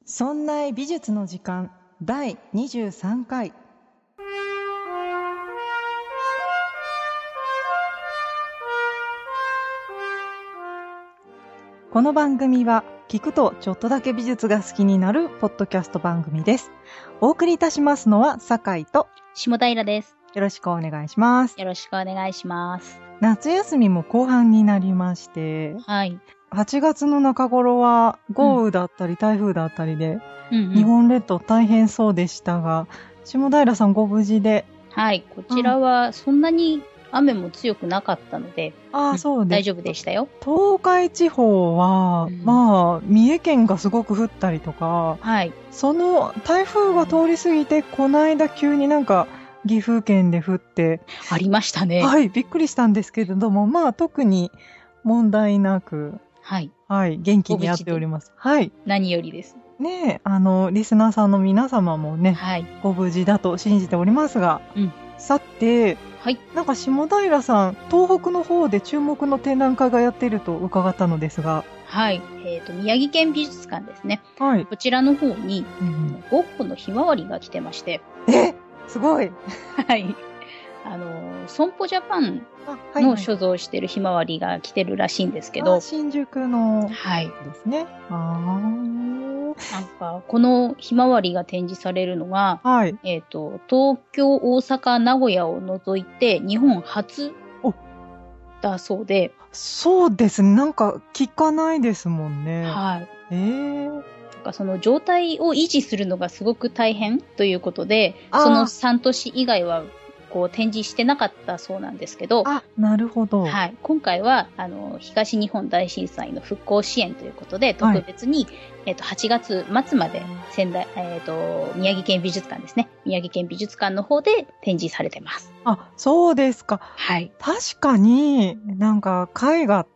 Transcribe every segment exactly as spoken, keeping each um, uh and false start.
そんな美術の時間だいにじゅうさんかい。この番組は聞くとちょっとだけ美術が好きになるポッドキャスト番組です。お送りいたしますのは酒井と下平です。 よろしくお願いします。 よろしくお願いします。 夏休みも後半になりまして、 はい。 はちがつの中頃は豪雨だったり台風だったりで、 うんうん、 日本列島大変そうでしたが、下平さんご無事で。 はい、こちらはそんなに雨も強くなかったので、 ああ、そうです。 大丈夫でしたよ。 東海地方は、うん、まあ、三重県がすごく降ったりとか、 はい。 その台風が通り過ぎて、この間急になんか岐阜県で降って、 ありましたね。 はい、びっくりしたんですけれども、まあ特に問題なく、 はい。 はい、元気にやっております。はい。 何よりです。 ねえ、あの、リスナーさんの皆様もね、 はい。 ご無事だと信じておりますが、 うん。 さて、 はい。 なんか下平さん、東北の方で注目の展覧会がやっていると伺ったのですが。 はい。えっと、宮城県美術館ですね。 はい。 こちらの方に、うん、ゴッホのひまわりが来てまして。 えすごい。 はい。あの、損保ジャパンの所蔵しているひまわりが来てるらしいんですけど。 はいはい、新宿のはいですね。あなんか、このひまわりが展示されるのが、 はい、 えっと、東京、大阪、名古屋を除いて日本初だそうで。 そうですね。なんか聞かないですもんね。 はい。 えー。 なんかその状態を維持するのがすごく大変ということで、そのさん都市以外はこう展示してなかったそうなんですけど、 あ、なるほど。 はい。今回は、あの、東日本大震災の復興支援ということで、特別に、はい、えっと、はちがつまつまで、仙台、えっと、宮城県美術館ですね。宮城県美術館の方で展示されてます。 あ、そうですか。 はい。 確かに、なんか、絵画って、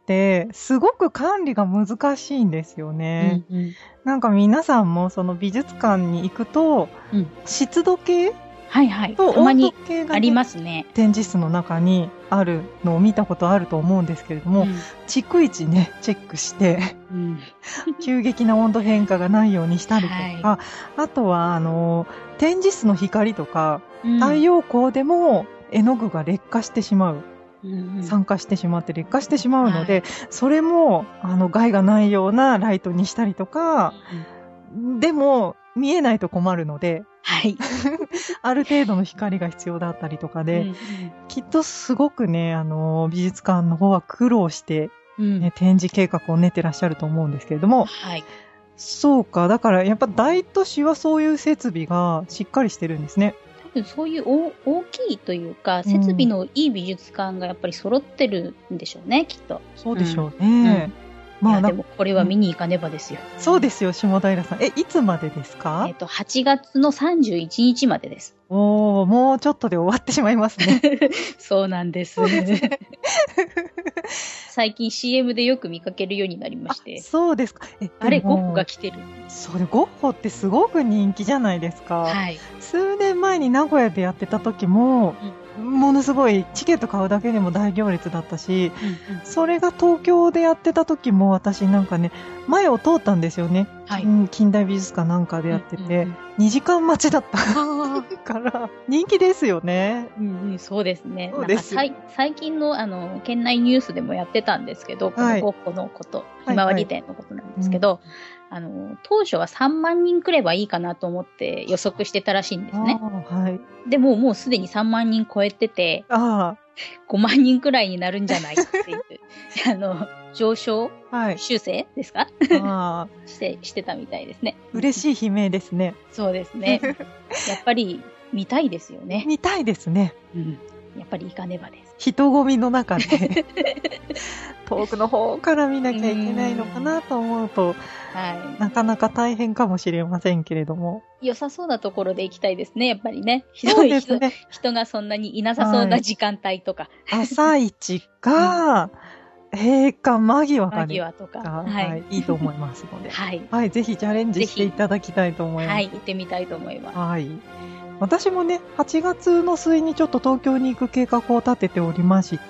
すごく管理が難しいんですよね。うんうん、なんか皆さんも、その美術館に行くと、うん、湿度計はいはい。たまにありますね。 展示室の中にあるのを見たことあると思うんですけれども、うん、逐一ね、チェックして、うん、急激な温度変化がないようにしたりとか、はい、あとは、あの、展示室の光とか、うん、太陽光でも絵の具が劣化してしまう。うんうん、酸化してしまって劣化してしまうので、はい、それも、あの、害がないようなライトにしたりとか、うん、でも、見えないと困るので、 はい。 ある程度の光が必要だったりとかで、うんうん、きっとすごくね、あの、美術館の方は苦労して、ね、うん、展示計画を練ってらっしゃると思うんですけれども、 はい。 そうか、だからやっぱ大都市はそういう設備がしっかりしてるんですね。 多分そういう大きいというか、設備のいい美術館がやっぱり揃ってるんでしょうね、きっと。 そうでしょうね。うんまあ、でもこれは見に行かねばですよ。 そうですよ、下平さん。え、いつまでですか？ えっと、はちがつのさんじゅういちにちまでです。 おー、もうちょっとで終わってしまいますね。 そうなんです。そうですね、最近 シーエム でよく見かけるようになりまして。 そうですか。 え、あれ、ゴッホが来てる。 そうで、ゴッホってすごく人気じゃないですか。 はい。 数年前に名古屋でやってた時も、うん、ものすごいチケット買うだけでも大行列だったし、うんうん、それが東京でやってた時も私なんかね、前を通ったんですよね。はい、近代美術館なんかでやってて、うんうんうん、にじかん待ちだったから人気ですよね。 うんうん、そうですね。そうですなんか最近のあの県内ニュースでもやってたんですけど、このゴッホのこと、ひまわり展のことなんですけど、はいはいあの、当初はさんまんにん来ればいいかなと思って予測してたらしいんですね。 はい、 でももうすでにさんまんにん超えてて、 あごまんにんくらいになるんじゃないっていう、あの、上昇、はい、修正ですかあして、してたみたいですね。 嬉しい悲鳴ですね。 そうですね。やっぱり見たいですよね。 見たいですね。 うん。やっぱり行かねばです。 人混みの中で遠くの方から見なきゃいけないのかなと思うと、はい、なかなか大変かもしれませんけれども。 良さそうなところで行きたいですね、やっぱりね。そうですね。人, 人がそんなにいなさそうな時間帯とか。 はい、朝一か、閉館間際かね。 間際とか、 はい、はい。いいと思いますので。 はい。 はい。ぜひチャレンジしていただきたいと思います。 はい。行ってみたいと思います。 はい。私もね、はちがつの末にちょっと東京に行く計画を立てておりまして、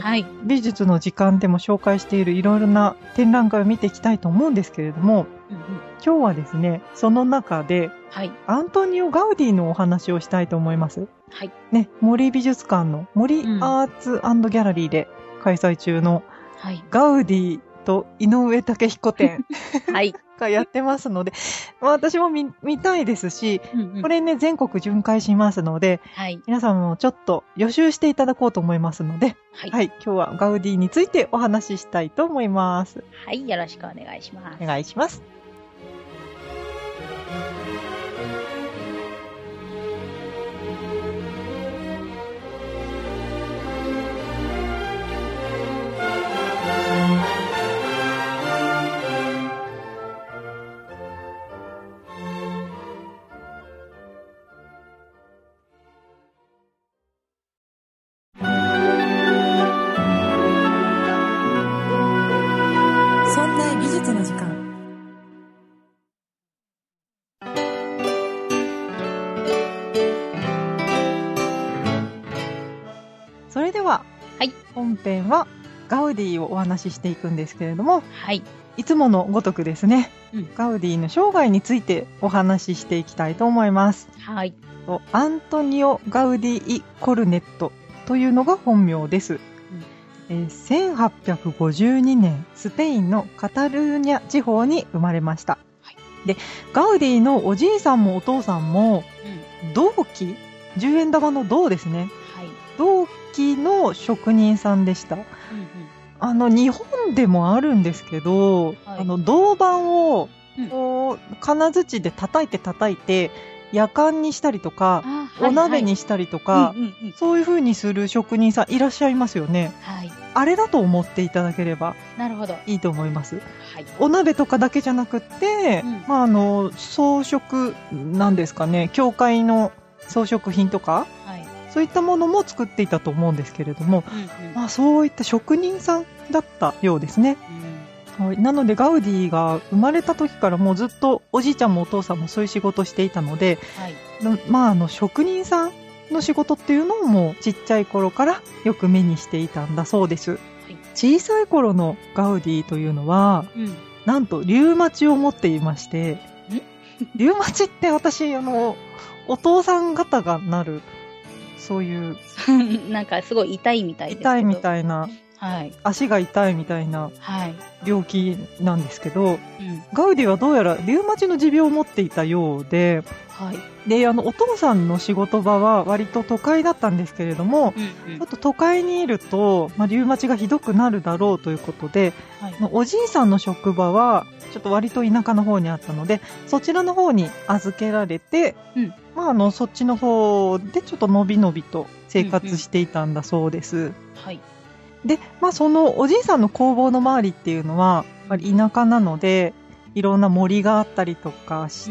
はい、美術の時間でも紹介しているいろいろな展覧会を見ていきたいと思うんですけれども、 うんうん、今日はですね、その中で、はい、アントニオ・ガウディのお話をしたいと思います。はい。ね、森美術館の森アーツ&ギャラリーで開催中の、はい、ガウディと井上武彦展、はい、がやってますので、まあ、私も 見, 見たいですし、うんうん、これね、全国巡回しますので、はい、皆さんもちょっと予習していただこうと思いますので、はい、はい、今日はガウディについてお話ししたいと思います。 はい、よろしくお願いします。 お願いします。それでは、はい、本編はガウディをお話ししていくんですけれども、はい、いつものごとくですね、うん、ガウディの生涯についてお話ししていきたいと思います。はい、アントニオ・ガウディ・コルネットというのが本名です。うんえー、せんはっぴゃくごじゅうにねん、スペインのカタルーニャ地方に生まれました。はい、で、ガウディのおじいさんもお父さんも、うん、銅器、じゅうえん玉の銅ですね。はい、銅器の職人さんでした。うんうん、あの日本でもあるんですけど、はい、あの銅板をこう、うん、金槌で叩いて叩いてやかんにしたりとか、はいはい、お鍋にしたりとか、うんうんうん、そういう風にする職人さんいらっしゃいますよね。はい、あれだと思っていただければいいと思います。はい、お鍋とかだけじゃなくって、うんまあ、あの装飾なんですかね、教会の装飾品とか、はいそういったものも作っていたと思うんですけれども、うんうんまあ、そういった職人さんだったようですね、うんはい、なのでガウディが生まれた時からもうずっとおじいちゃんもお父さんもそういう仕事をしていたので、はいまあ、あの職人さんの仕事っていうのをもうちっちゃい頃からよく目にしていたんだそうです、はい、小さい頃のガウディというのは、うん、なんとリュウマチを持っていましてリュウマチって私あのお父さん方がなるそういうなんかすごい痛いみたいですけど痛いみたいな、はい、足が痛いみたいな病気なんですけど、はいうん、ガウディはどうやらリュウマチの持病を持っていたようで、はい、であのお父さんの仕事場は割と都会だったんですけれども、うんうん、ちょっと都会にいると、まあ、リュウマチがひどくなるだろうということで、はい、おじいさんの職場はちょっと割と田舎の方にあったのでそちらの方に預けられて、うんまあ、あのそっちの方でちょっとのびのびと生活していたんだそうです、うんうんはい、で、まあ、そのおじいさんの工房の周りっていうのは田舎なのでいろんな森があったりとかして、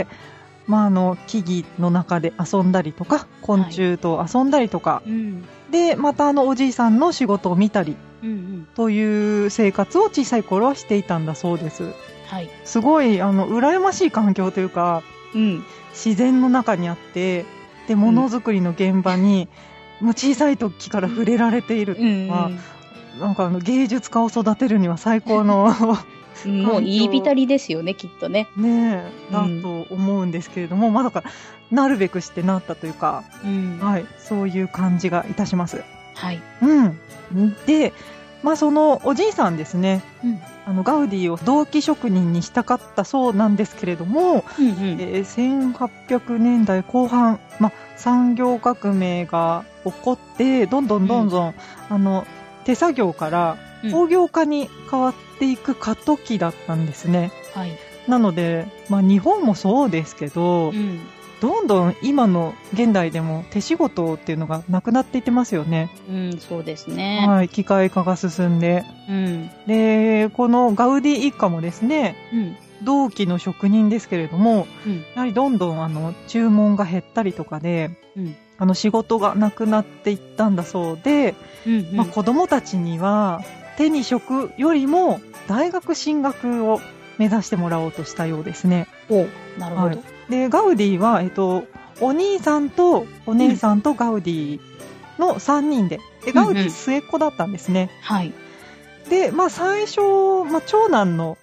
うんまあ、あの木々の中で遊んだりとか昆虫と遊んだりとか、はいうん、でまたあのおじいさんの仕事を見たり、うんうん、という生活を小さい頃はしていたんだそうです、はい、すごいあの羨ましい環境というか、うん自然の中にあってでものづくりの現場に、うん、もう小さい時から触れられているというのは、うんうん、なんかあの芸術家を育てるには最高のもういい浸りですよねきっとねねえだと思うんですけれども、うん、まあだからなるべくしてなったというか、うんはい、そういう感じがいたしますはいうん、でまあ、そのおじいさんですね、うん、あのガウディを銅器職人にしたかったそうなんですけれども、うんうんえー、せんはっぴゃくねんだいこう半、まあ、産業革命が起こってどんどんどんどん、うん、あの手作業から工業化に変わっていく過渡期だったんですね、はい、なので、まあ、日本もそうですけど、うんどんどん今の現代でも手仕事っていうのがなくなっていってますよね。 うん、そうですね。 はい、機械化が進んで。うん、で、このガウディ一家もですね、うん、銅器の職人ですけれども、うん、やはりどんどんあの注文が減ったりとかで、うん、あの仕事がなくなっていったんだそうで、うんうんまあ、子供たちには手に職よりも大学進学を目指してもらおうとしたようですね。 お、なるほど。はいでガウディは、えっと、お兄さんとお姉さんとガウディのさんにんで、でガウディ末っ子だったんですね、うんうんはい、で、まあ、最初、まあ、長男の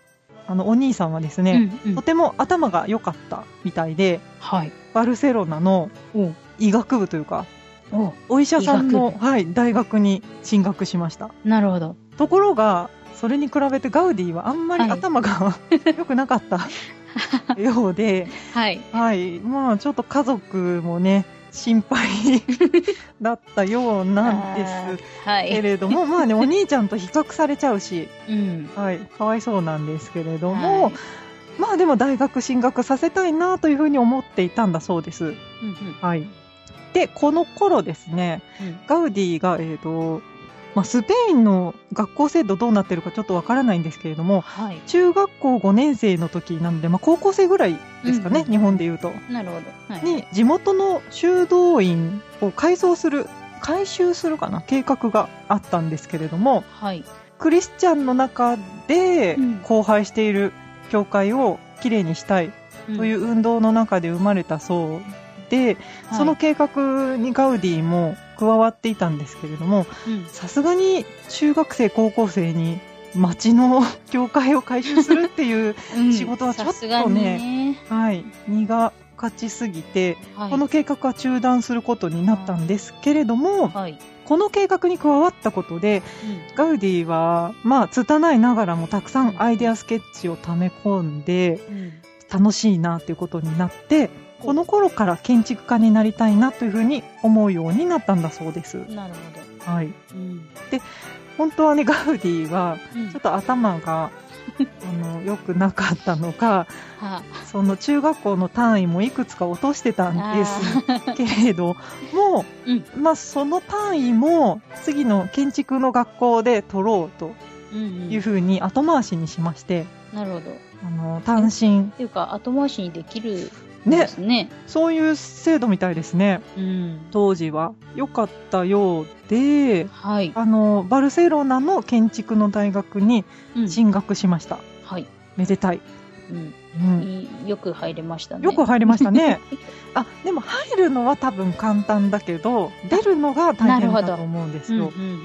あのお兄さんはですね、うんうん、とても頭が良かったみたいで、はい、バルセロナの医学部というか、お, お医者さんの、はい、大学に進学しました。 なるほど。 ところがそれに比べてガウディはあんまり頭が、はい、良くなかったようで、はい、はい、まあちょっと家族もね心配だったようなんですけれども、はい、まあねお兄ちゃんと比較されちゃうし、うん、はい、かわいそうなんですけれども、はい、まあでも大学進学させたいなというふうに思っていたんだそうです。うんうん、はい。でこの頃ですね、うん、ガウディが、えーとまあ、スペインの学校制度どうなってるかちょっとわからないんですけれども、はい、中学校ごねん生の時なので、まあ、高校生ぐらいですかね、うんうん、日本でいうと。 なるほど。はい、 に地元の修道院を改装する改修するかな計画があったんですけれども、はい、クリスチャンの中で荒廃している教会をきれいにしたいという運動の中で生まれたそうで、うん、その計画にガウディも加わっていたんですけれども、さすがに中学生高校生に町の教会を改修するっていう仕事はちょっとね、うん、ね、はい、苦勝ちすぎて、はい、この計画は中断することになったんですけれども、はい、この計画に加わったことで、うん、ガウディはまあ拙いながらもたくさんアイデアスケッチを溜め込んで、うん、楽しいなということになって、この頃から建築家になりたいなというふうに思うようになったんだそうです。 なるほど。 はい。うん、で、本当はね、ガウディはちょっと頭が、うん、あの良くなかったのか、はあ、その中学校の単位もいくつか落としてたんですけれども、うん、まあその単位も次の建築の学校で取ろうというふうに後回しにしまして、 うんうん、なるほど。 あの単身っていうか後回しにできるですね。ね、 そういう制度みたいですね、うん、当時は良かったようで、はい、あのバルセロナの建築の大学に進学しました、うん、はい、めでたい、 うんうん、よく入れましたね。 よく入れましたねあ、でも入るのは多分簡単だけど出るのが大変だと思うんですよ、うんうんうんうん、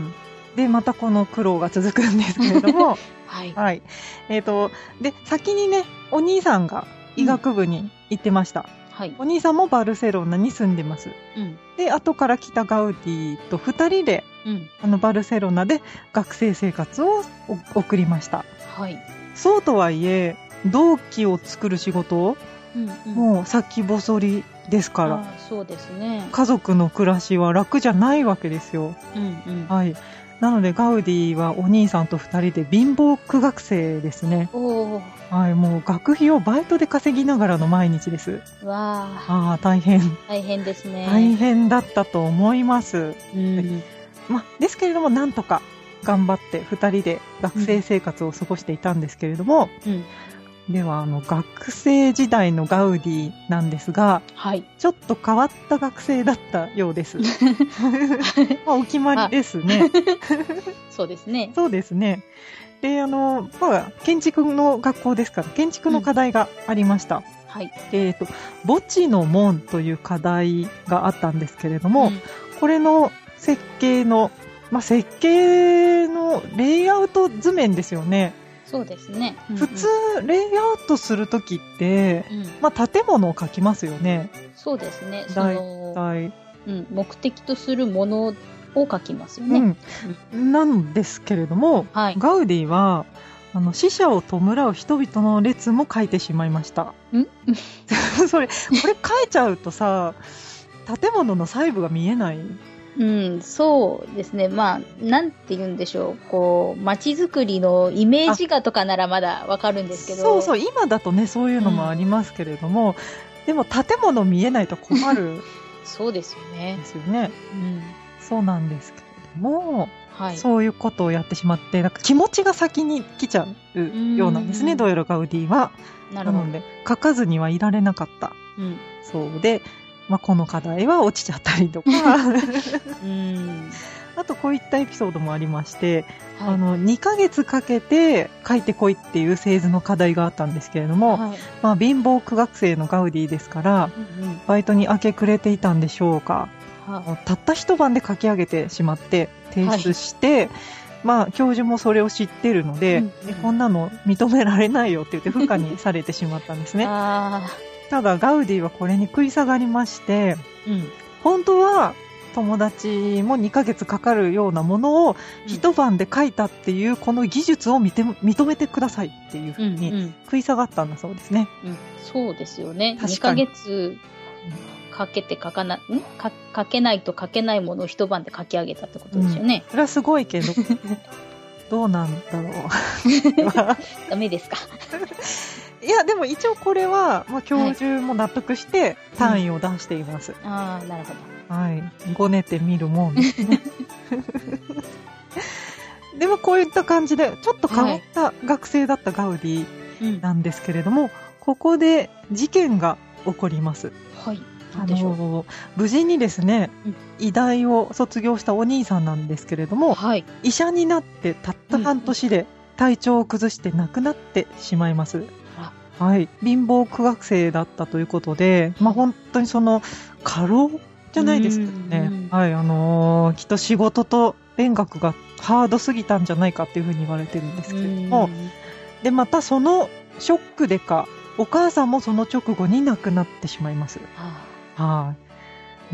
でまたこの苦労が続くんですけれどもはい、はい、えーと、で先にねお兄さんが医学部に行ってました、うん、はい、お兄さんもバルセロナに住んでます、うん、で後から来たガウディとふたりで、うん、あのバルセロナで学生生活を送りました、はい、そうとはいえ銅器を作る仕事、うんうん、もう先細りですから、あ、 そうですね、 家族の暮らしは楽じゃないわけですよ、うんうん、はい、なのでガウディはお兄さんとふたりで貧乏苦学生ですね。お、はい、もう学費をバイトで稼ぎながらの毎日です。わあ、あ、大変大変ですね。 大変だったと思います、うん、ま、ですけれどもなんとか頑張ってふたりで学生生活を過ごしていたんですけれども、うんうん、ではあの学生時代のガウディなんですが、はい、ちょっと変わった学生だったようですまあお決まりですねそうですね。 そうですね。で、あの、まあ、建築の学校ですから建築の課題がありました、うん、はい、えーと墓地の門という課題があったんですけれども、うん、これの設計の、まあ、設計のレイアウト図面ですよね。 そうですね、 うんうん、普通レイアウトするときって、うん、まあ、建物を描きますよね。 そうですね、その、うん、目的とするものを書きますよね、 うん、なんですけれども、はい、ガウディはあの死者を弔う人々の列も書いてしまいました。んそれこれ書いちゃうとさ建物の細部が見えない。 うん、そうですね。まあなんて言うんでしょう、こう街づくりのイメージ画とかならまだわかるんですけど、 そうそう、今だとねそういうのもありますけれども、うん、でも建物見えないと困るそうですよね。 ですよね、うん、そうなんですけれども、はい、そういうことをやってしまってなんか気持ちが先に来ちゃうようなんですね、どうやらガウディは。なるほど。なので書かずにはいられなかった、うん、そうで、まあ、この課題は落ちちゃったりとかうんあとこういったエピソードもありまして、はい、あのにかげつかけて書いてこいっていう製図の課題があったんですけれども、はい、まあ、貧乏苦学生のガウディですから、うんうん、バイトに明け暮れていたんでしょうか、はあ、たった一晩で書き上げてしまって提出して、はい、 まあ、教授もそれを知ってるので、うんうん、こんなの認められないよって言って不可にされてしまったんですね。あただ、ガウディはこれに食い下がりまして、うん、本当は友達もにかげつかかるようなものを一晩で書いたっていうこの技術を認めてくださいっていうふうに食い下がったんだそうですね。 うんうん、そうですよね。にかげつかけて書かな、んか書けないと書けないものを一晩で書き上げたってことですよね。 うん、それはすごいけど、どうなんだろう。 ダメですか。 いや、でも一応これは、まあ、教授も納得して単位を出しています。 うん、ああ、なるほど。 はい。ごねてみるもんですね。でもこういった感じで、ちょっと変わった学生だったガウディなんですけれども、はい、ここで事件が起こります。 はい。 あの無事にですね、うん、医大を卒業したお兄さんなんですけれども、はい、医者になってたった半年で体調を崩して亡くなってしまいます。うん、はい。貧乏苦学生だったということで、まあ本当にその過労じゃないですけどね。はい。あのー、きっと仕事と勉学がハードすぎたんじゃないかっていうふうに言われてるんですけれども、で、またそのショックでか、お母さんもその直後に亡くなってしまいます。はい。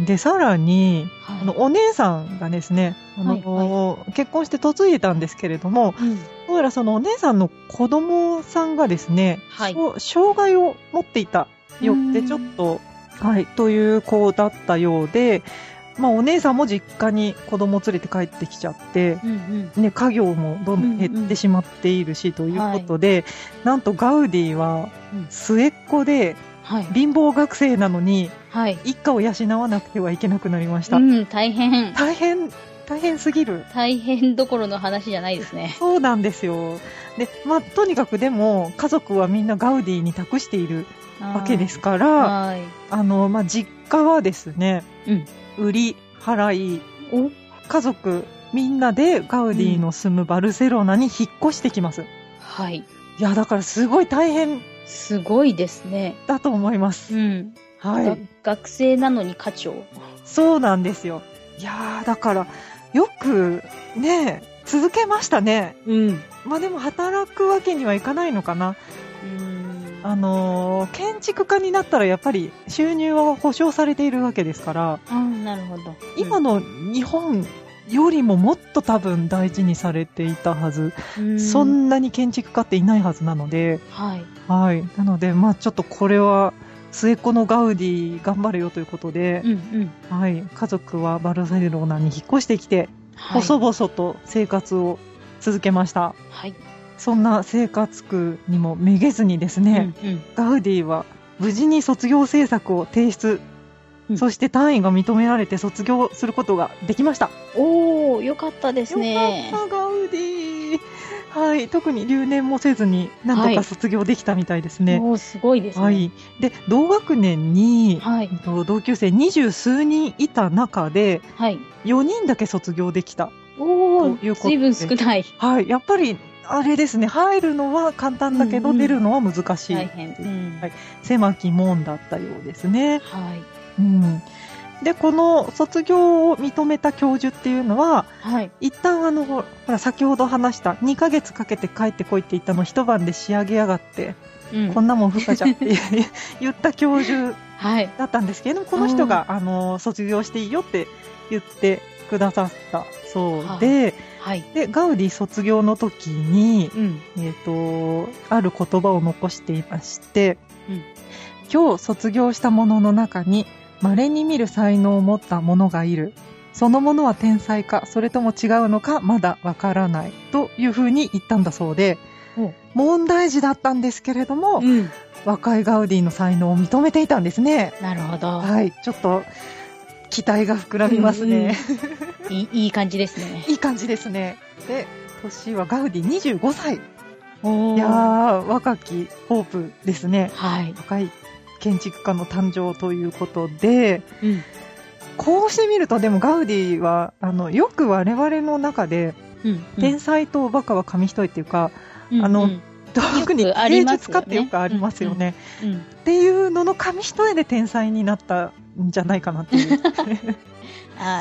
で、さらに、はい、あのお姉さんがですね、あの、はいはい、結婚して嫁いでたんですけれども、うん、どうやらそのお姉さんの子供さんがですね、はい、障害を持っていたよってちょっと、はい、という子だったようで、まあお姉さんも実家に子供を連れて帰ってきちゃって、うんうん、ね、家業もどんどん減ってしまっているし、うんうん、ということで、はい、なんとガウディは末っ子で、はい、貧乏学生なのに、はい、一家を養わなくてはいけなくなりました。 うん、大変。 大変、大変すぎる。 大変どころの話じゃないですね。 そうなんですよ。で、まあ、とにかくでも、家族はみんなガウディに託しているわけですから、はい、あの、まあ、実家はですね、うん、売り、払い、家族みんなでガウディの住むバルセロナに引っ越してきます。うん、はい。いや、だからすごい大変。 すごいですね。 だと思います。うん。はい。 学生なのに課長。 そうなんですよ。いやー、だから、よく、ね、続けましたね。うん。まあでも働くわけにはいかないのかな。うーん。あのー、建築家になったらやっぱり収入は保証されているわけですから。 ああ、なるほど。 今の日本よりももっと多分大事にされていたはず。そんなに建築家っていないはずなので。はい。はい。なので、まあちょっとこれは、末っ子のガウディ頑張れよということで、うんうん、はい。家族はバルセロナに引っ越してきて、はい、細々と生活を続けました。はい。そんな生活苦にもめげずにですね、うんうん、ガウディは無事に卒業制作を提出、うん、そして単位が認められて卒業することができました。 おー、よかったですね。 よかった、ガウディ。はい。特に留年もせずに、なんとか卒業できたみたいですね。はい、 おー、すごいですね。はい。 で、同学年に、はい、同級生二十数人いた中で、はい、よにんだけ卒業できた。 おー、随分少ない。 はい。やっぱり、あれですね、入るのは簡単だけど、うんうん、出るのは難しい。大変。うん、はい。狭き門だったようですね。はい。うん。で、この卒業を認めた教授っていうのは、はい、一旦あの、ほら、先ほど話したにかげつかけて帰ってこいって言ったのを一晩で仕上げやがって、うん、こんなもん不可じゃって言った教授だったんですけれども、はい、この人が、あの、卒業していいよって言ってくださったそうで、はい、で、ガウディ卒業の時に、うん、えっと、ある言葉を残していまして、うん、今日卒業した者の中に、稀に見る才能を持った者がいる。その者は天才か、それとも違うのか、まだわからない。というふうに言ったんだそうで、問題児だったんですけれども、うん、若いガウディの才能を認めていたんですね。 なるほど。 はい。ちょっと、期待が膨らみますね。 うんうん、いい、いい感じですね。 いい感じですね。で、年はガウディにじゅうごさい。おー。いやー、若きホープですね。はい。若い建築家の誕生ということで、うん、こうしてみるとでもガウディはあのよく我々の中で、うんうん、天才とバカは紙一重っていうか、うんうん、あの特に芸術家ってよくありますよね、うんうんうん、っていうのの紙一重で天才になったんじゃないかなっていうあ、ち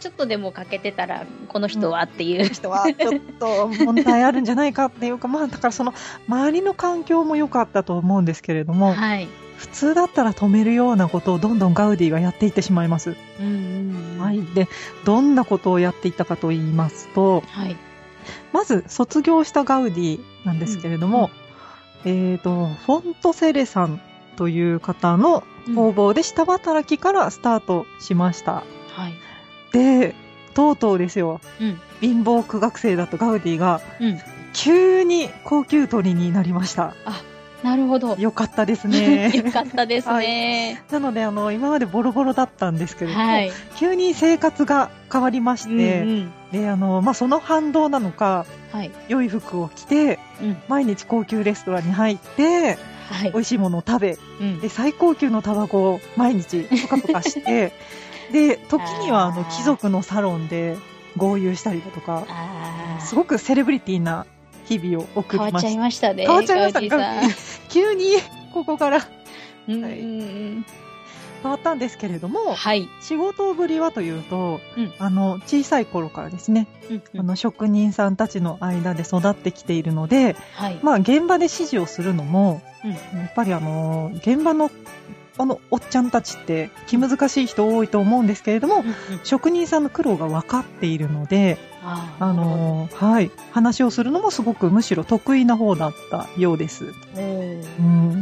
ちょっとでも欠けてたらこの人はっていう、 うん、人はちょっと問題あるんじゃないかっていうかまあだからその周りの環境も良かったと思うんですけれども、はい、普通だったら止めるようなことをどんどんガウディがやっていってしまいます。うんうんうん、はい、でどんなことをやっていったかと言いますと、はい、まず卒業したガウディなんですけれども、うんうん、えーと、フォントセレさんという方の工房で下働きからスタートしました。うんはい、で、とうとうですよ、うん、貧乏苦学生だったガウディが、うん、急に高級鳥になりました。 あ、なるほど。 よかったですね。 よかったですね。 はい、なのであの今までボロボロだったんですけれども、はい、急に生活が変わりまして、うんうん、であのまあ、その反動なのか、はい、良い服を着て、うん、毎日高級レストランに入って、はい、美味しいものを食べ、うん、で最高級のタバコを毎日ポカポカしてで時にはあの貴族のサロンで豪遊したりだとか、すごくセレブリティな日々を送りました。 変わっちゃいましたね。 変わっちゃいましたね。急にここから、 うんはい、変わったんですけれども、はい、仕事ぶりはというと、うん、あの小さい頃からですね、うんうん、あの職人さんたちの間で育ってきているので、はい、まあ現場で指示をするのも、うん、やっぱりあの現場のあのおっちゃんたちって気難しい人多いと思うんですけれども、うんうん、職人さんの苦労が分かっているので、ああのはい、話をするのもすごくむしろ得意な方だったようです。うん、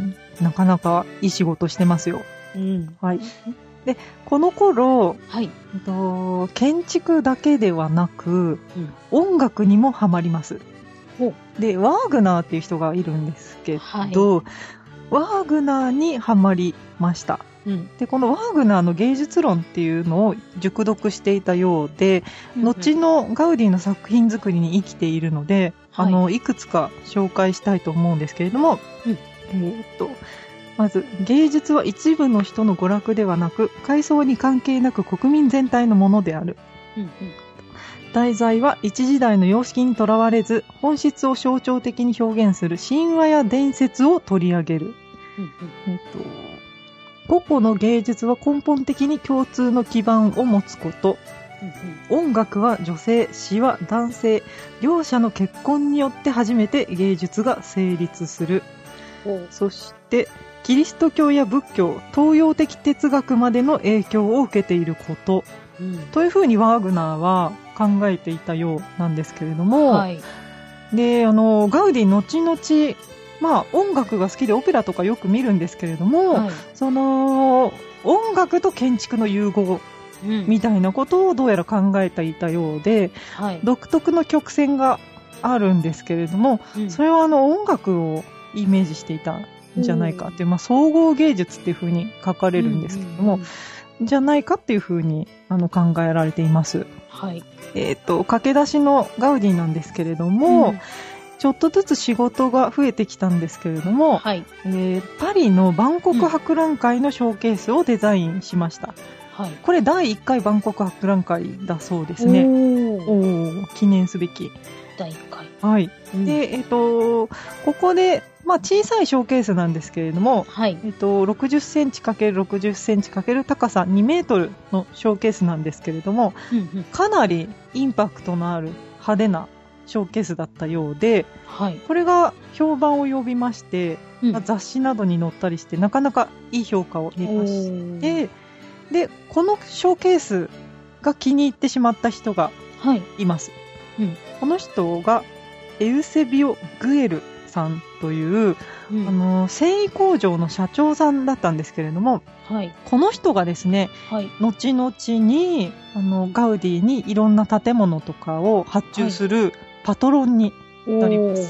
なかなかいい仕事してますよ。うん、はい。でこの頃、はい、えっと、建築だけではなく、うん、音楽にもハマります。でワーグナーっていう人がいるんですけど、はい、ワーグナーにハマりました。うん、でこのワーグナーの芸術論っていうのを熟読していたようで、うんうん、後のガウディの作品作りに生きているので、はい、あのいくつか紹介したいと思うんですけれども、うん、えー、っとまず芸術は一部の人の娯楽ではなく階層に関係なく国民全体のものである。うんうん、題材は一時代の様式にとらわれず本質を象徴的に表現する神話や伝説を取り上げる。うんうん、えっと個々の芸術は根本的に共通の基盤を持つこと、うんうん、音楽は女性、詩は男性、両者の結婚によって初めて芸術が成立する。そしてキリスト教や仏教、東洋的哲学までの影響を受けていること、うん、というふうにワーグナーは考えていたようなんですけれども、はい、であのガウディ後々まあ、音楽が好きでオペラとかよく見るんですけれども、はい、その音楽と建築の融合みたいなことをどうやら考えていたようで、はい、独特の曲線があるんですけれども、うん、それはあの音楽をイメージしていたんじゃないかっていう、まあ、総合芸術っていうふうに書かれるんですけれども、うんうんうん、じゃないかっていうふうにあの考えられています。はい、えーと、駆け出しのガウディなんですけれども、うん、ちょっとずつ仕事が増えてきたんですけれども、はい、えー、パリの万国博覧会のショーケースをデザインしました。はい、これだいいっかい万国博覧会だそうですね。おー、記念すべきだいいっかい。 はい、うん、で、えっと、ここで、まあ、小さいショーケースなんですけれども、はい、えっと、ろくじゅっセンチかけるろくじゅっセンチかける高さにメートルのショーケースなんですけれども、うんうん、かなりインパクトのある派手なショーケースだったようで、はい、これが評判を呼びまして、うん、まあ、雑誌などに載ったりしてなかなかいい評価を得まして、でこのショーケースが気に入ってしまった人がいます。はい、うん、この人がエウセビオ・グエルさんという、うん、あの繊維工場の社長さんだったんですけれども、はい、この人がですね、はい、後々にあのガウディにいろんな建物とかを発注するパトロンになります。はい、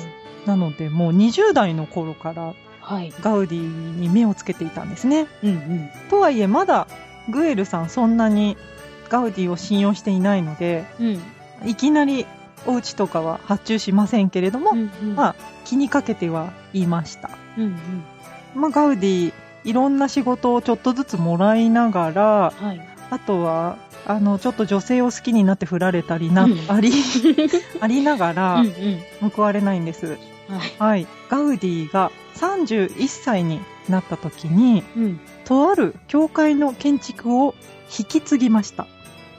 なのでもうにじゅう代の頃からガウディに目をつけていたんですね。うんうん、とはいえまだグエルさんそんなにガウディを信用していないので、うん、いきなりお家とかは発注しませんけれども、うんうん、まあ、気にかけてはいました。うんうん、まあ、ガウディいろんな仕事をちょっとずつもらいながら、はい、あとはあのちょっと女性を好きになって振られたりな、うん、ありありながらうん、うん、報われないんです。はい、はい、ガウディがさんじゅういっさいになった時に、うん、とある教会の建築を引き継ぎました。 うん、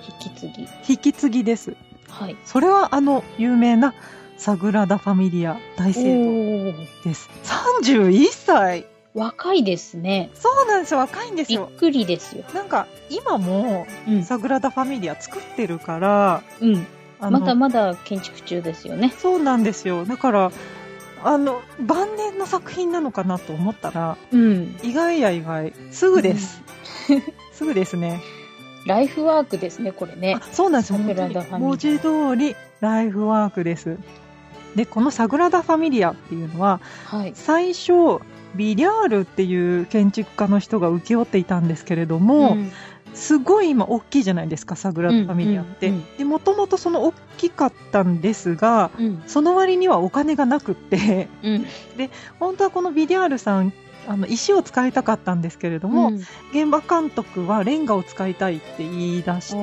引き継ぎ。 引き継ぎです。 はい。 それはあの、有名なサグラダ・ファミリア大聖堂です。さんじゅういっさい。 若いですね。 そうなんですよ、若いんですよ。 びっくりですよ。 なんか、今も、サグラダ・ファミリア作ってるから、 うん。まだまだ建築中ですよね。 そうなんですよ。だから、あの、晩年の作品なのかなと思ったら、 うん。 意外や意外、すぐです。うん、すぐですね。 ライフワークですね、これね。 そうなんですよ。文字通り、ライフワークです。で、このサグラダ・ファミリアっていうのは、はい、最初、ビリャールっていう建築家の人が請け負っていたんですけれども、うん、すごい今大きいじゃないですか、サグラダ・ファミリアって。うんうんうん、で、もともとその大きかったんですが、うん、その割にはお金がなくって、うん、で、本当はこのビリャールさん、あの石を使いたかったんですけれども、うん、現場監督はレンガを使いたいって言い出して、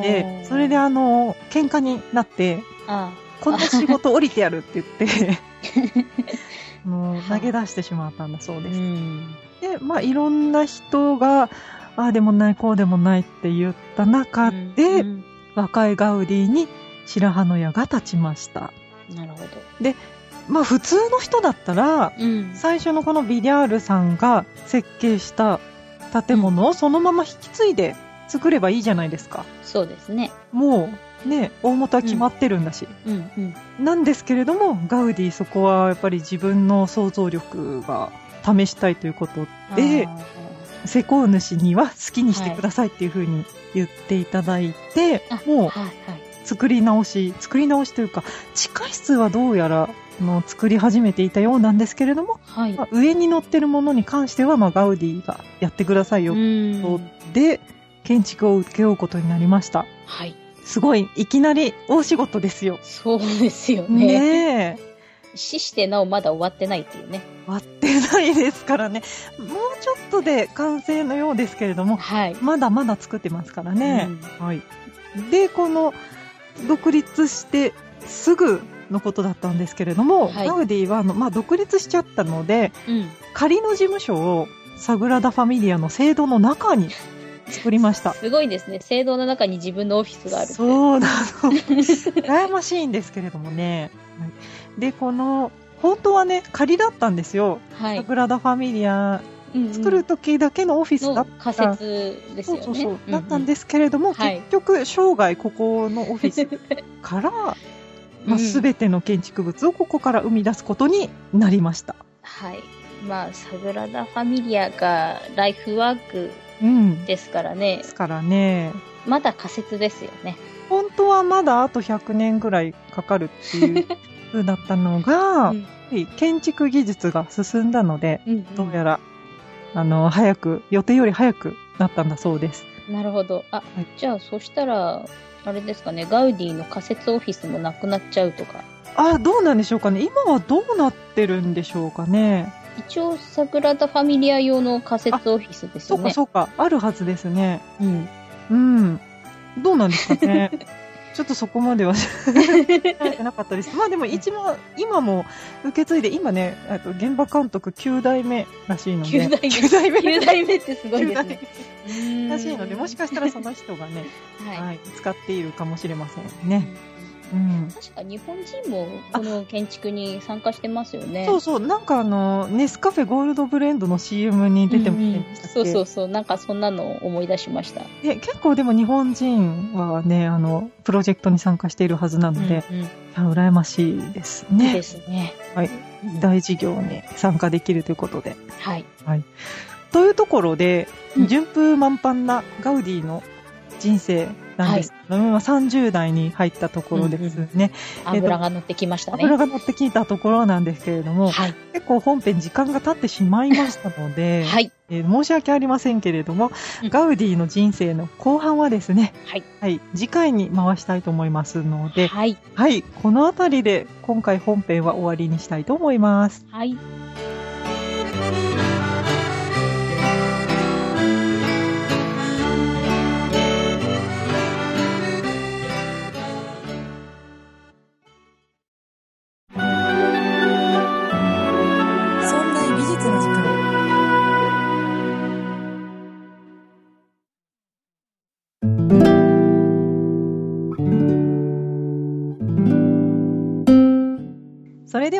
それであの喧嘩になって、ああこの仕事降りてやるって言ってもう投げ出してしまったんだそうです。うん、で、まあいろんな人がああでもないこうでもないって言った中で、うんうん、若いガウディに白羽の矢が立ちました。 なるほど。 で、まあ普通の人だったら、うん、最初のこのビリャールさんが設計した建物をそのまま引き継いで作ればいいじゃないですか。 そうですね。 もうね、大元は決まってるんだし、うんうんうん、なんですけれどもガウディそこはやっぱり自分の想像力が試したいということで、施工主には好きにしてくださいっていう風に言っていただいて、はい、もう作り直し作り直しというか地下室はどうやらの作り始めていたようなんですけれども、はい、まあ、上に乗ってるものに関しては、まあ、ガウディがやってくださいよとで建築を請け負うことになりました。 はい。 すごい、いきなり大仕事ですよ。 そうですよね。 ねえ。 死してなおまだ終わってないっていうね。 終わってないですからね。もうちょっとで完成のようですけれども、はい、まだまだ作ってますからね。うん、はい。で、この独立してすぐのことだったんですけれども、はい、ガウディはあの、まあ、独立しちゃったので、うん、仮の事務所をサグラダ・ファミリアの聖堂の中に作りました。 すごいですね。聖堂の中に自分のオフィスがあるって。 そうなの。羨ましいんですけれどもね。で、この、本当はね、仮だったんですよ。はい、サグラダ・ファミリア、うんうん、作る時だけのオフィスだった。 仮設ですよね。 そうそうそう、うんうん。だったんですけれども、はい、結局、生涯ここのオフィスから、まあ、全ての建築物をここから生み出すことになりました。 はい。まあ、サグラダ・ファミリアがライフワークですからね。うん、 ですからね。 まだ仮説ですよね。 本当はまだあとひゃくねんぐらいかかるっていう風だったのが、うん、建築技術が進んだので、うんうん、どうやら、あの、早く、予定より早くなったんだそうです。 なるほど。あ、はい、じゃあ、そしたら、あれですかね、ガウディの仮設オフィスもなくなっちゃうとか。 あ、どうなんでしょうかね。今はどうなってるんでしょうかね。 一応、サグラダ・ファミリア用の仮設オフィスですよね。 そうか、そうか。あるはずですね。うん。うん。どうなんですかね。ちょっとそこまでは知られてなかったです。まあでも一番、今も受け継いで、今ね、現場監督きゅう代目らしいので。 きゅう代目。きゅう代目。きゅう代目ってすごいですね。 らしいので、もしかしたらその人がね、はい、はい、使っているかもしれませんね。 うん、確か日本人もこの建築に参加してますよね。 そうそう、なんかあのネスカフェゴールドブレンドの シーエム に出てもらいましたっけ、 うんうん、そうそうそう、なんかそんなのを思い出しました。 で結構でも日本人はね、あのプロジェクトに参加しているはずなので、うんうん、羨ましいですね。いいですね。 はい、大事業に参加できるということで。 はい。 はい。というところで、うん、順風満帆なガウディの人生なんですけど、はい、さんじゅう代に入ったところですね。 うんうん、油が乗ってきましたね。 油が乗ってきたところなんですけれども、はい、結構本編時間が経ってしまいましたので、はい、えー、申し訳ありませんけれども、うん、ガウディの人生の後半はですね、はい、はい、次回に回したいと思いますので、はい、はい、このあたりで今回本編は終わりにしたいと思います。 はい。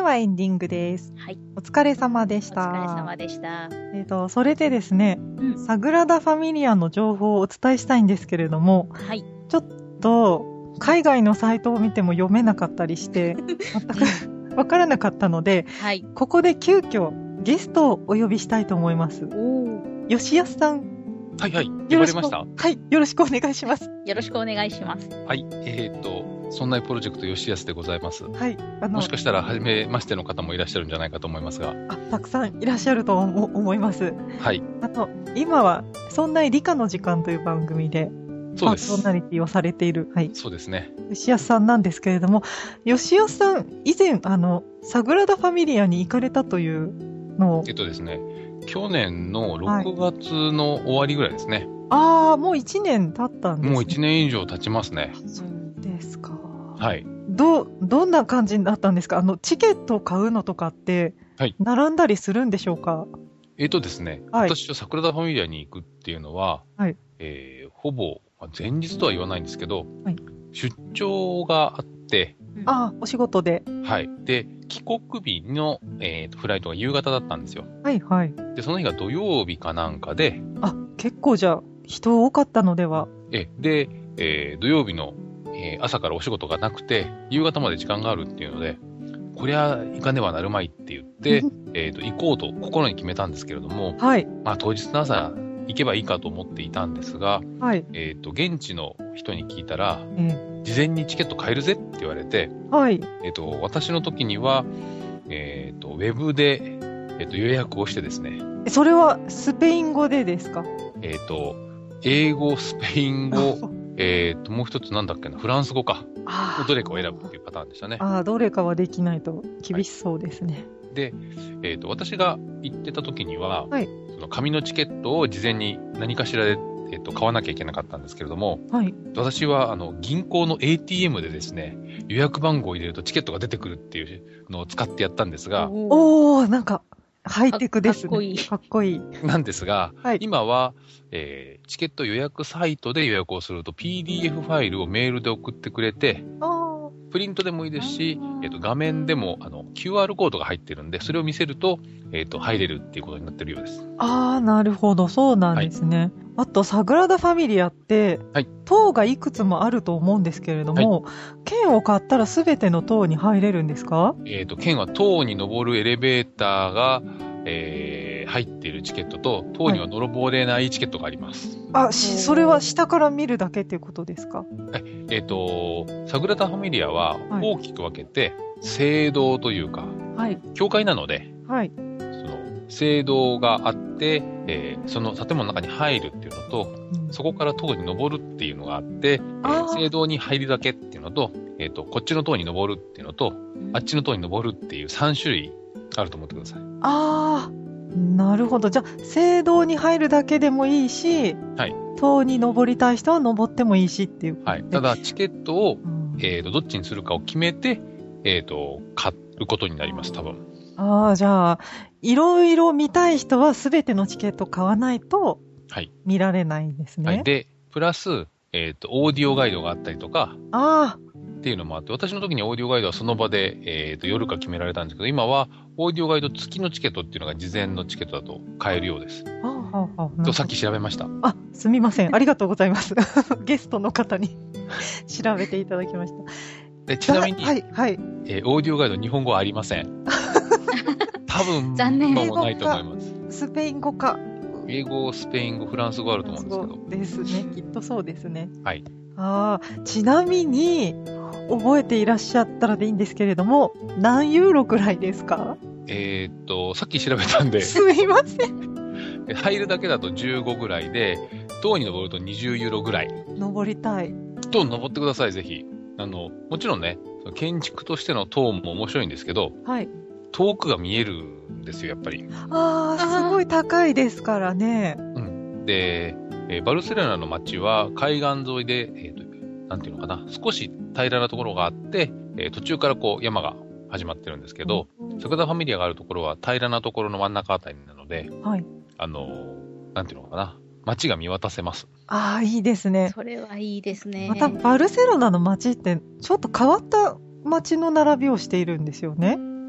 はエンディングです。 はい。 お疲れ様でした。 お疲れ様でした。 えっと、それでですね、 うん、 サグラダ・ファミリアの情報をお伝えしたいんですけれども、 はい。 ちょっと、海外のサイトを見ても読めなかったりして、全くわからなかったので、 はい。 ここで急遽ゲストをお呼びしたいと思います。 おー。吉安さん。 はいはい。呼ばれました？ はい。よろしくお願いします。 よろしくお願いします。 はい。えっと、そんなプロジェクト吉安でございます。 はい。 あのもしかしたら初めましての方もいらっしゃるんじゃないかと思いますが。 あ、たくさんいらっしゃると思います。 はい。 あと、今は、そんな理科の時間という番組で、 そうです。 パーソナリティをされている。はい。 そうですね。 吉安さんなんですけれども、吉安さん、以前、あの、サグラダ・ファミリアに行かれたというのを。 えっとですね、去年のろくがつの終わりぐらいですね。はい、 ああ、もういちねん経ったんですね。 もういちねん以上経ちますね。 そうですか。 はい。 ど、どんな感じだったんですか？あの、チケットを買うのとかって、はい。並んだりするんでしょうか？ えっとですね、はい、私はサグラダ・ファミリアに行くっていうのは、はい。えー、ほぼ、前日とは言わないんですけど、はい。出張があって、 ああ、お仕事で。 はい。で、帰国日の、えーと、フライトが夕方だったんですよ。 はいはい。 で、その日が土曜日かなんかで。 あ、結構じゃあ、人多かったのでは。 え、で、えー、土曜日の、えー、朝からお仕事がなくて、夕方まで時間があるっていうので、こりゃ行かねばなるまいって言って、えっと、行こうと心に決めたんですけれども、 はい。 まあ当日の朝行けばいいかと思っていたんですが、 はい。 えっと、現地の人に聞いたら、えー、事前にチケット買えるぜって言われて、 はい。 えっと、私の時には、えっと、ウェブで、えっと、予約をしてですね。 それはスペイン語でですか？ えっと、英語、スペイン語、えっと、もう一つなんだっけな、フランス語か。どれかを選ぶっていうパターンでしたね。 ああ、どれかはできないと厳しそうですね。はい、 で、えっと、私が行ってた時には、はい、その紙のチケットを事前に何かしらで、えっと、買わなきゃいけなかったんですけれども、はい、私は、あの、銀行の エーティーエム でですね、予約番号を入れるとチケットが出てくるっていうのを使ってやったんですが、 おー、なんか、ハイテクですね。かっこいい。かっこいい。 なんですが、はい、今は、えー、チケット予約サイトで予約をすると ピーディーエフ ファイルをメールで送ってくれて、プリントでもいいですし、えっと、画面でも、あの、キューアール コードが入ってるんで、それを見せると、えっと、入れるっていうことになってるようです。 ああ、なるほど。そうなんですね。はい、あと、サグラダ・ファミリアって、はい、塔がいくつもあると思うんですけれども、はい、券を買ったらすべての塔に入れるんですか？ えっと、券は塔に登るエレベーターが、えー、入っているチケットと、塔には登れないチケットがあります。 はい、あ、し、それは下から見るだけっていうことですか？ え、えっと、サグラダ・ファミリアは大きく分けて、聖堂というか、はい、教会なので、はい、その聖堂があって、えー、その建物の中に入るっていうのと、うん、そこから塔に登るっていうのがあって、えー、聖堂に入るだけっていうのと、えっと、こっちの塔に登るっていうのと、うん、あっちの塔に登るっていうさん種類あると思ってください。 ああ、なるほど。じゃあ、聖堂に入るだけでもいいし、はい、塔に登りたい人は登ってもいいしっていう。 はい。ただ、チケットを、うん、えっと、どっちにするかを決めて、えっと、買うことになります、多分。 ああ、じゃあ、いろいろ見たい人はすべてのチケット買わないと、はい。見られないんですね。 はい。で、プラス、えっと、オーディオガイドがあったりとか、 ああ。 っていうのもあって、私の時にオーディオガイドはその場で、えっと、夜か決められたんですけど、今は、オーディオガイド付きのチケットっていうのが事前のチケットだと買えるようです。 ああ、はあ、はあ。 と、さっき調べました。 あ、すみません。ありがとうございます。ゲストの方に調べていただきました。 で、ちなみに、 はい、はい。 えー、オーディオガイド日本語はありません。多分、 残念。 今もないと思います。 スペイン語か。 英語、スペイン語、フランス語あると思うんですけど。 ですね。きっとそうですね。 はい。 ああ、ちなみに、覚えていらっしゃったらでいいんですけれども、何ユーロくらいですか？ えー、っと、さっき調べたんで。 すみません。 入るだけだとじゅうごぐらいで、塔に登るとにじゅうユーロぐらい。 登りたい。 塔登ってください、ぜひ。あの、もちろんね、建築としての塔も面白いんですけど、はい。遠くが見えるんですよ、やっぱり。 ああ、すごい高いですからね。 うん。で、えー、バルセロナの街は海岸沿いで、えーと、なんていうのかな、少し平らなところがあって、えー、途中からこう山が始まってるんですけど、うん、サグラダ・ファミリアがあるところは平らなところの真ん中あたりなので、はい。あのー、なんていうのかな、街が見渡せます。 ああ、いいですね。 それはいいですね。 また、バルセロナの街って、ちょっと変わった街の並びをしているんですよね。 う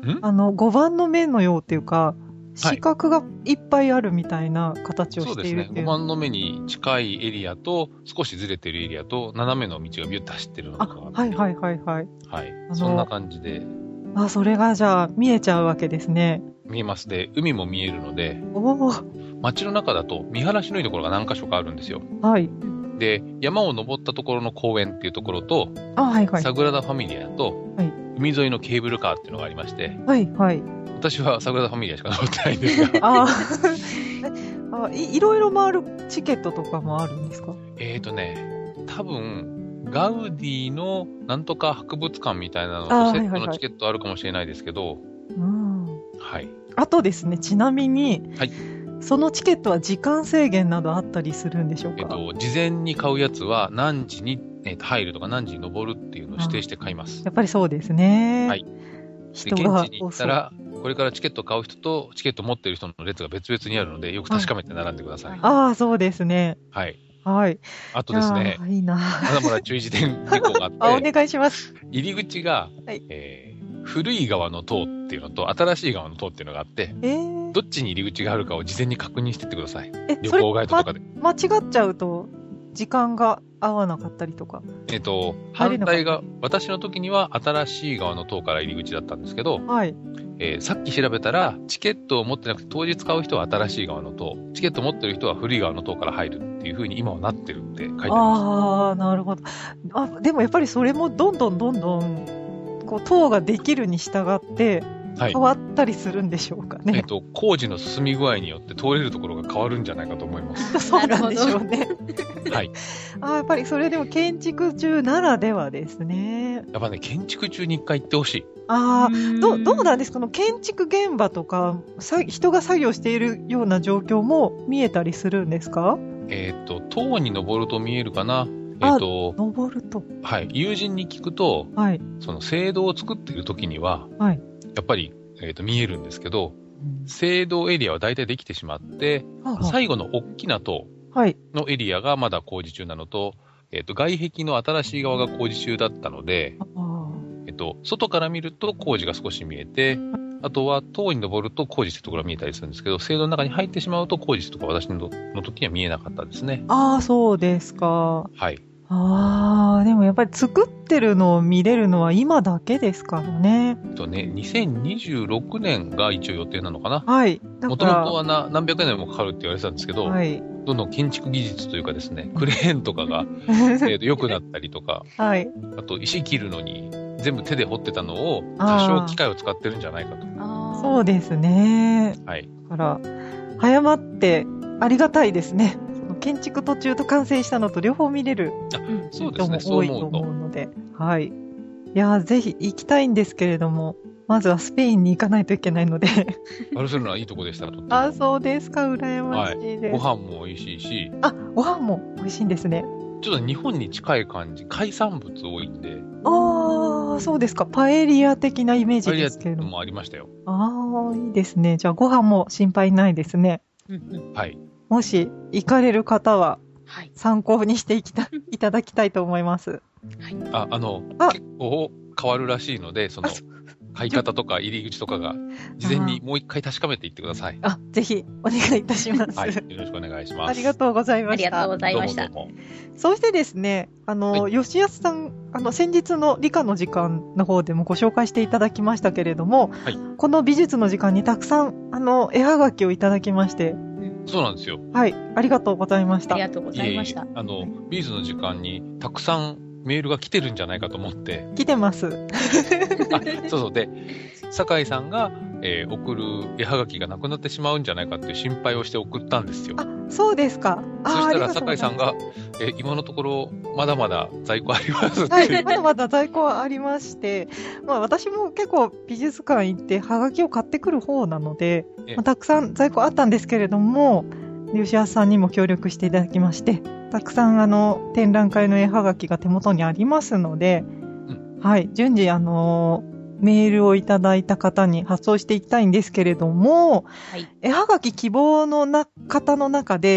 あの、ごばんの目のようっていうか、四角がいっぱいあるみたいな形をしているっていう。 そうですね。ごばんの目に近いエリアと、少しずれてるエリアと、斜めの道がビュッと走ってるのがあって。 はいはいはいはい。 はい。そんな感じで。 あ、それがじゃあ見えちゃうわけですね。 見えます。で、海も見えるので、 お街の中だと見晴らしのいいところが何箇所かあるんですよ。 はい。 で、山を登ったところの公園っていうところと、 あ、はいはい。 サグラダ・ファミリアと、はい、海沿いのケーブルカーっていうのがありまして、 はいはい。 私はサグラダ・ファミリアしか登ってないんですが。 ああい、いろいろ回るチケットとかもあるんですか？ えーとね、多分、ガウディのなんとか博物館みたいなのとセットのチケットあるかもしれないですけど、はい。 あとですね、ちなみに、 はい。 そのチケットは時間制限などあったりするんでしょうか？ えっと、事前に買うやつは何時に、えっと、入るとか何時に登るっていうのを指定して買います。 やっぱりそうですね。 はい。人が現地に行ったら、これからチケットを買う人とチケットを持っている人の列が別々にあるので、よく確かめて並んでください。はい、 ああ、そうですね。 はい。 はい。 あとですね、 いいな。 まだまだ注意事点事項があって、 あ、お願いします。 入り口が、はい、えー、古い側の塔っていうのと新しい側の塔っていうのがあって、えー、どっちに入り口があるかを事前に確認していってください。え、旅行ガイドとかで。 ま、間違っちゃうと、時間が合わなかったりとか。 えっと、反対が、私の時には新しい側の塔から入り口だったんですけど、はい。えー、さっき調べたら、チケットを持ってなくて当日買う人は新しい側の塔、チケットを持ってる人は古い側の塔から入るっていう風に今はなってるって書いてあります。 ああ、なるほど。あ、でもやっぱりそれもどんどんどんどん、こう、塔ができるに従って、変わったりするんでしょうかね。はい、 えっと、工事の進み具合によって通れるところが変わるんじゃないかと思います。 そうなんでしょうね。 はい。 あ、やっぱりそれでも建築中ならではですね。 やっぱね、建築中に一回行ってほしい。 ああ、ど、どうなんですか？この建築現場とか、人が作業しているような状況も見えたりするんですか？ えっと、塔に登ると見えるかな。えっと、 登ると。 はい。友人に聞くと、はい。その聖堂を作っている時には、はい。やっぱり、えっと、見えるんですけど、うん、聖堂エリアは大体できてしまって、はあ、最後の大きな塔のエリアがまだ工事中なのと、はい、えっと、外壁の新しい側が工事中だったので、えっと、外から見ると工事が少し見えて、あとは塔に登ると工事してるところが見えたりするんですけど、聖堂の中に入ってしまうと工事してるところは私の時には見えなかったですね。 ああ、そうですか。 はい。 ああ、でもやっぱり作ってるのを見れるのは今だけですからね。 えっとね、にせんにじゅうろくねんが一応予定なのかな。 はい。 もともとはな何百年もかかるって言われてたんですけど、はい。どんどん建築技術というかですね、クレーンとかが、えー、と良くなったりとか、はい。あと石切るのに全部手で掘ってたのを多少機械を使ってるんじゃないかと。 あ、そうですね。 はい。 だから、早まってありがたいですね。建築途中と完成したのと両方見れる人も多いと思うので、はい。いや、ぜひ行きたいんですけれども、まずはスペインに行かないといけないので。 バルセロナはいいとこでしたと。 あ、そうですか、羨ましいです。はい、 ご飯も美味しいし。 あ、ご飯も美味しいんですね。 ちょっと日本に近い感じ、海産物多いんで。 ああ、そうですか。パエリア的なイメージですけれども。 パエリアもありましたよ。 ああ、いいですね。じゃあご飯も心配ないですね。 はい。 もし行かれる方は、参考にしていきた、いただきたいと思います。はい。 あ、あの、あ結構変わるらしいので、その、買い方とか入り口とかが、事前にもう一回確かめていってください。 あ、ぜひ、お願いいたします。 はい。よろしくお願いします。 ありがとうございました。 ありがとうございました。 どうもどうも。 そしてですね、あの、はい、吉安さん、あの、先日の理科の時間の方でもご紹介していただきましたけれども、はい、この美術の時間にたくさん、あの、絵はがきをいただきまして、 そうなんですよ。 はい。ありがとうございました。 ありがとうございました。 いえいえあの、ビーズの時間にたくさんメールが来てるんじゃないかと思って。 来てます。 あ、そうそう。で、酒井さんが、えー、送る絵はがきがなくなってしまうんじゃないかっていう心配をして送ったんですよ。 あ、そうですか。 そしたら酒井さんが、えー、今のところまだまだ在庫ありますって。 はい、まだまだ在庫はありまして、まあ私も結構美術館行ってはがきを買ってくる方なので、まあ、たくさん在庫あったんですけれども、吉安さんにも協力していただきまして、たくさんあの展覧会の絵はがきが手元にありますので、うん、はい、順次あのーメールをいただいた方に発送していきたいんですけれども、はい、絵はがき希望のな方の中で、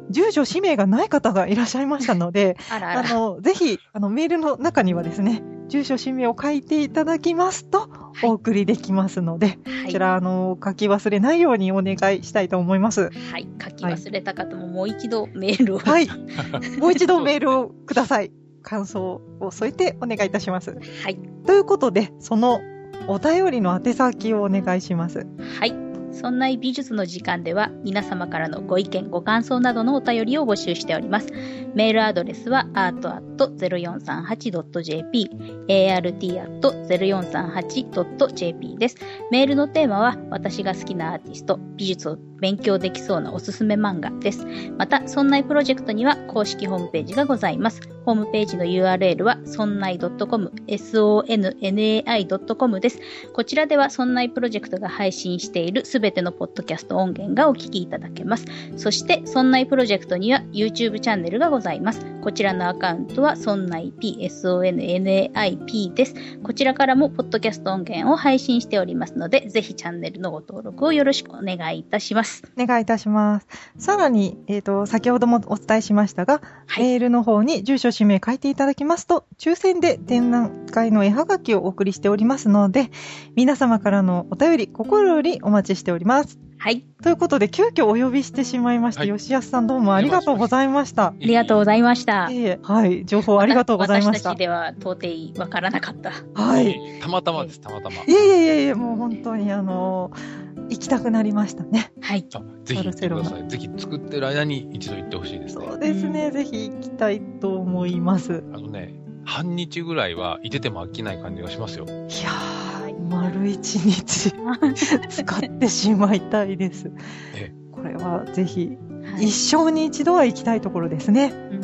住所、氏名がない方がいらっしゃいましたので、 あらあらあの、ぜひ、あの、メールの中にはですね、住所、氏名を書いていただきますと、お送りできますので、はい、こちら、あの、書き忘れないようにお願いしたいと思います。 はい。書き忘れた方ももう一度メールを。 はい。もう一度メールをください。感想を添えてお願いいたします。 はい。 ということで、そのお便りの宛先をお願いします。 はい。そんな美術の時間では皆様からのご意見ご感想などのお便りを募集しております。メールアドレスは アート アット ゼロよんさんはち ドット ジェーピー アールティー アット ゼロよんさんはち ドット ジェーピー です。メールのテーマは私が好きなアーティスト、美術を勉強できそうなおすすめ漫画です。また、そんないプロジェクトには公式ホームページがございます。ホームページの ユーアールエル は ソンナイ ドットコム、ソンナイ ドットコム です。こちらではそんないプロジェクトが配信しているすべてのポッドキャスト音源がお聞きいただけます。そして、そんないプロジェクトには YouTube チャンネルがございます。こちらのアカウントはそんない P、ソンナイ ピー です。こちらからもポッドキャスト音源を配信しておりますので、ぜひチャンネルのご登録をよろしくお願いいたします。 お願いいたします。さらに、えっと、先ほどもお伝えしましたが、はい、メールの方に住所、氏名書いていただきますと、抽選で展覧会の絵はがきをお送りしておりますので、皆様からのお便り、心よりお待ちしております。 はい。 ということで、急遽お呼びしてしまいまして、はい、吉安さんどうもありがとうございました。 ありがとうございました。 えー、はい。情報ありがとうございました。 私たちでは到底わからなかった。 はい。 たまたまです、たまたま。 いやいやいやいや、もう本当にあのー、行きたくなりましたね。 はい。 ぜひ行ってください。ぜひ作ってる間に一度行ってほしいですね。 そうですね。うん、ぜひ行きたいと思います。 あのね、半日ぐらいはいてても飽きない感じがしますよ。いやー、丸一日使ってしまいたいです。えこれはぜひ、はい、一生に一度は行きたいところですね。うん。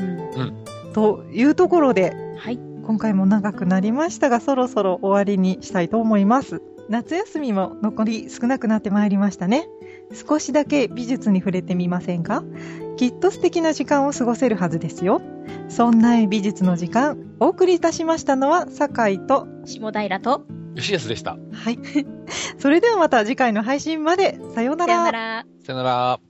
というところで、はい、今回も長くなりましたが、そろそろ終わりにしたいと思います。夏休みも残り少なくなってまいりましたね。少しだけ美術に触れてみませんか？きっと素敵な時間を過ごせるはずですよ。そんな美術の時間、お送りいたしましたのは、酒井と下平と吉安でした。 はい。それではまた次回の配信まで。さようなら。 さようなら。 さようなら。